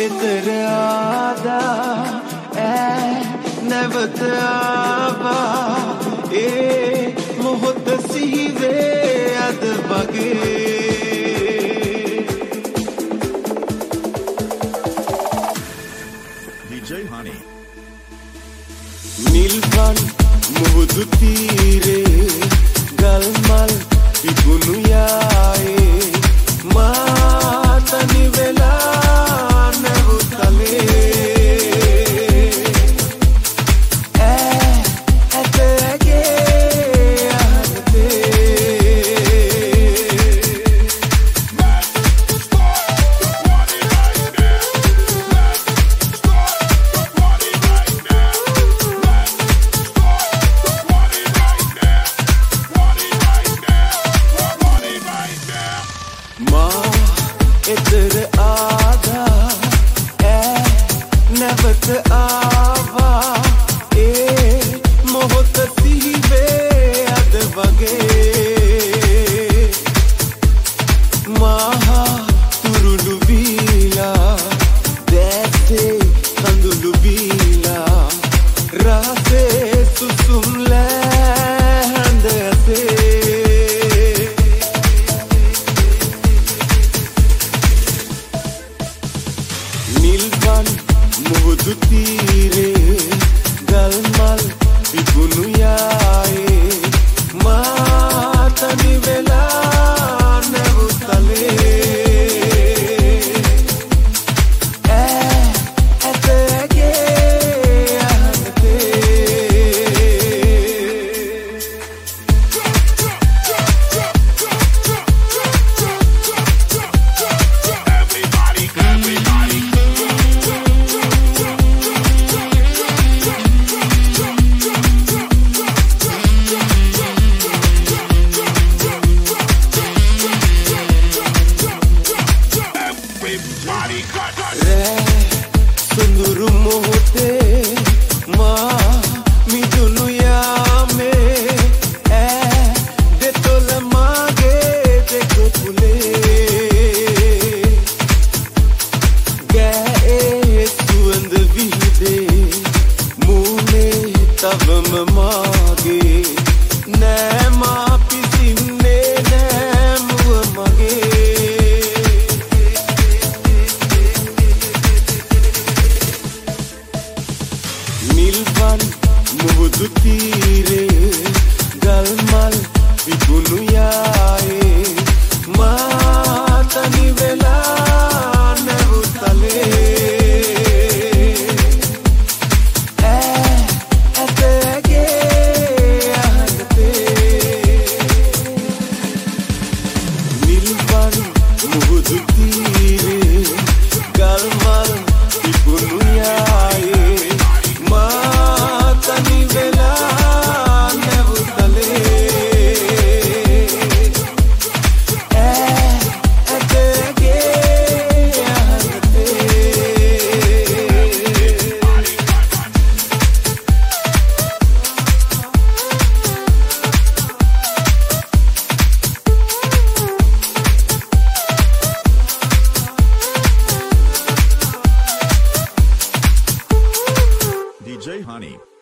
तेरे आदा නැවත ආවා ඒ මොහොත සිහිවේ අද වගේ DJ Honey නිල්වන් මුහුදු තීරේ ගල්මල් පිපුණු යායේ මා තනි වෙලා නැවුතලේ इधर आधा නැවත ආවා ඒ මොහොත සිහිවේ අද වගේ මහා තුරුළු වීලා දැසේ කඳුළු වීලා රාසේ සුසුම් ලැහඳ ඇසේ නිල්වන් මුහුදු තීරේ ගල්මල් පිපුණු යායේ මා තනි වෙලා නැවුතලේ सुंदर मोहते माँ मिदुनु यामे दे तोल मागे देखो पुले गए सुंद विदे मुने तवम मागे नैमा पिसिने नैमुव मगे නිල්වන් මුහුදු තීරේ ගල්මල් පිපුණු යායේ මා තනි වෙලා නැවුතලේ නිල්වන් මුහුදු තීරේ ගල්මල් පිපුණු යායේ DJ Honey